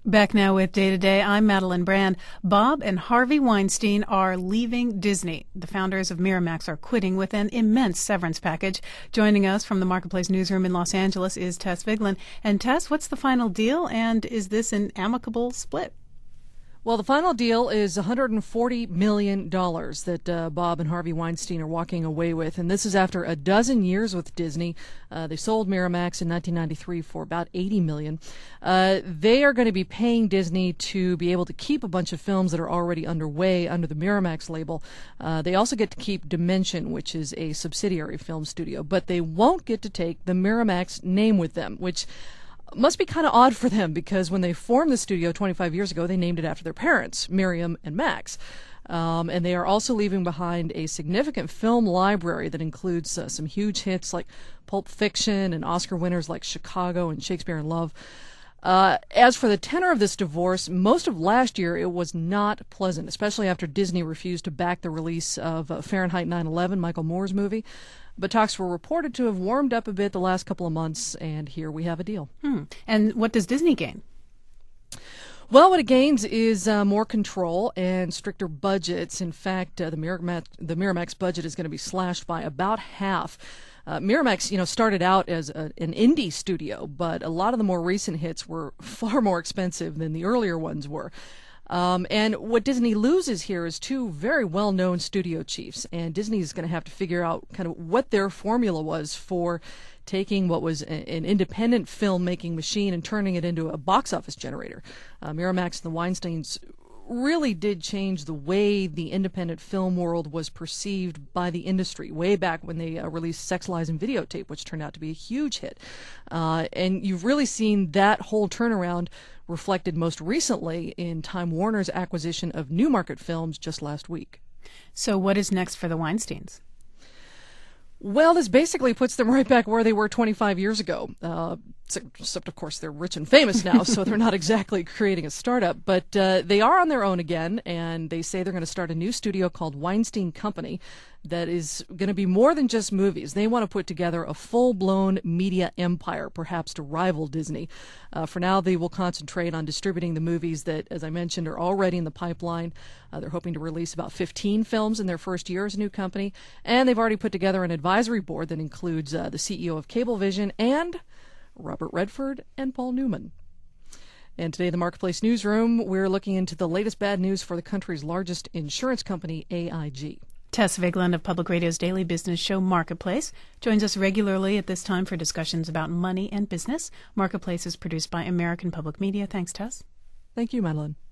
Back now with Day to Day, I'm Madeline Brand. Bob and Harvey Weinstein are leaving Disney. The founders of Miramax are quitting with an immense severance package. Joining us from the Marketplace newsroom in Los Angeles is Tess Vigeland. And Tess, what's the final deal, and is this an amicable split? Well, the final deal is $140 million that Bob and Harvey Weinstein are walking away with, and this is after a dozen years with Disney. They sold Miramax in 1993 for about $80 million. They are going to be paying Disney to be able to keep a bunch of films that are already underway under the Miramax label. They also get to keep Dimension, which is a subsidiary film studio, but they won't get to take the Miramax name with them, which must be kind of odd for them, because when they formed the studio 25 years ago, they named it after their parents, Miriam and Max. And they are also leaving behind a significant film library that includes some huge hits like Pulp Fiction and Oscar winners like Chicago and Shakespeare in Love. As for the tenor of this divorce, most of last year it was not pleasant, especially after Disney refused to back the release of Fahrenheit 9/11, Michael Moore's movie. But talks were reported to have warmed up a bit the last couple of months, and here we have a deal. And what does Disney gain? Well, what it gains is more control and stricter budgets. In fact, the Miramax budget is going to be slashed by about half. Miramax, started out as an indie studio, but a lot of the more recent hits were far more expensive than the earlier ones were. And what Disney loses here is two very well-known studio chiefs, and Disney is going to have to figure out kind of what their formula was for taking what was an independent filmmaking machine and turning it into a box office generator. Miramax and the Weinsteins really did change the way the independent film world was perceived by the industry way back when they released Sex, Lies, and Videotape, which turned out to be a huge hit. And you've really seen that whole turnaround reflected most recently in Time Warner's acquisition of Newmarket Films just last week. So what is next for the Weinsteins? Well, this basically puts them right back where they were 25 years ago. Except, of course, they're rich and famous now, so they're not exactly creating a startup. But they are on their own again, and they say they're going to start a new studio called Weinstein Company that is going to be more than just movies. They want to put together a full-blown media empire, perhaps to rival Disney. For now, they will concentrate on distributing the movies that, as I mentioned, are already in the pipeline. They're hoping to release about 15 films in their first year as a new company, and they've already put together an advisory board that includes the CEO of Cablevision and Robert Redford and Paul Newman. And today in the Marketplace newsroom, we're looking into the latest bad news for the country's largest insurance company, AIG. Tess Vigeland of Public Radio's daily business show Marketplace joins us regularly at this time for discussions about money and business. Marketplace is produced by American Public Media. Thanks, Tess. Thank you, Madeline.